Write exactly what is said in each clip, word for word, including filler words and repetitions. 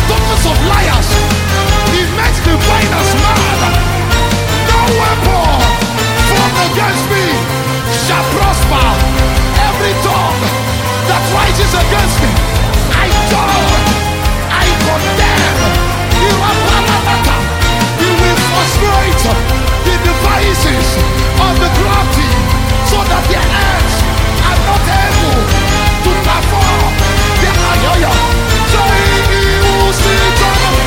daughters of liars. He makes diviners mad. No weapon formed against me shall prosper. Every tongue that rises against me, I judge, I condemn. You are Palamata. You will frustrate the devices of the crafty, so that their hands are not able to perform their ayoya. Saying he who sits on the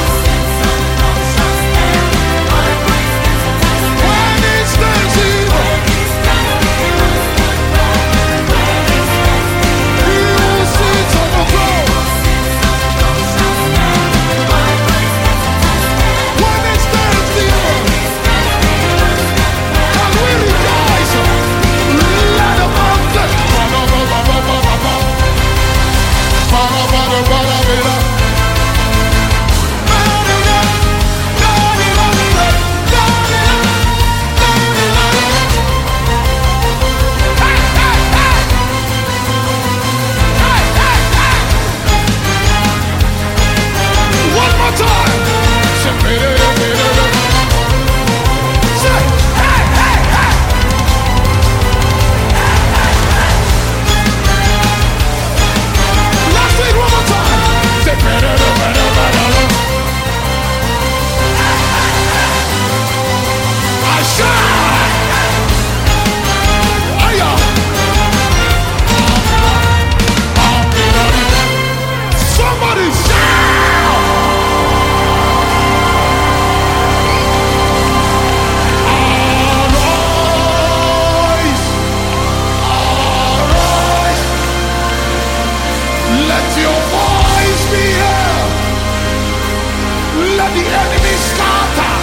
when he stands evil, he who sits on the throne, when he stands evil, and we rejoice. Let the mountain one more time. Say, hey, hey, hey. Last week, one more time. Say, better, better, better. I shine. Aya. Somebody shout. Arise. Arise. Let your voice be heard. Let the enemy scatter.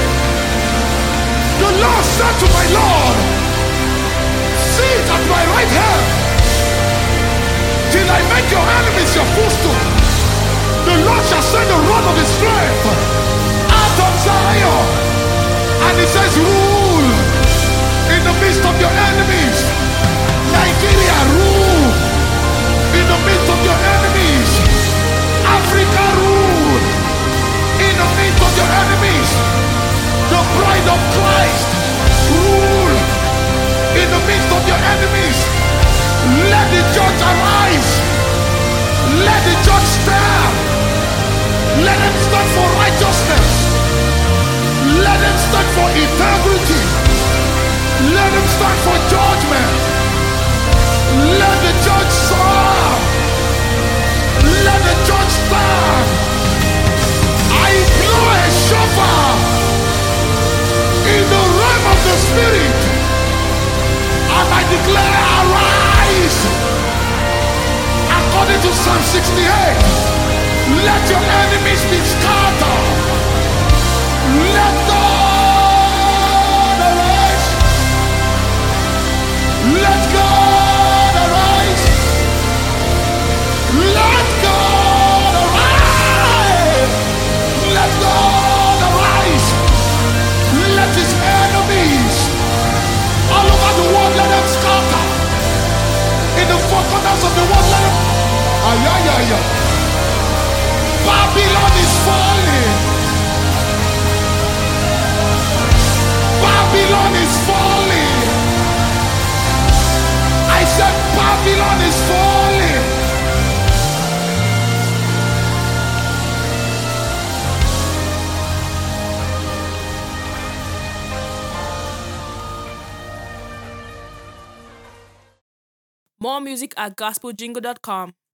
The Lord said to my Lord, sit at my right hand till I make your enemies your footstool. The Lord shall send the rod of his strength out of Zion. And he says, rule in the midst of your enemies. Nigeria, rule in the midst of your enemies. Africa, rule in the midst of your enemies. The bride of Christ, rule in the midst of your enemies. Let the judge arise. Let the judge stand. Let him stand for righteousness. Let him stand for integrity. Let him stand for judgment. Let the judge serve. Let the judge stand. I blow a shofar in the realm of the spirit, and I declare, arise. According to Psalm sixty-eight, let your enemies be scattered. Let God arise. Let God arise. Let God arise. Let God arise. Let his enemies all over the world, let them scatter. In the four corners of the world, let them. Ay, ay, ay, ay. Babylon is falling. Babylon is falling. I said Babylon is falling. More music at gospel jingle dot com.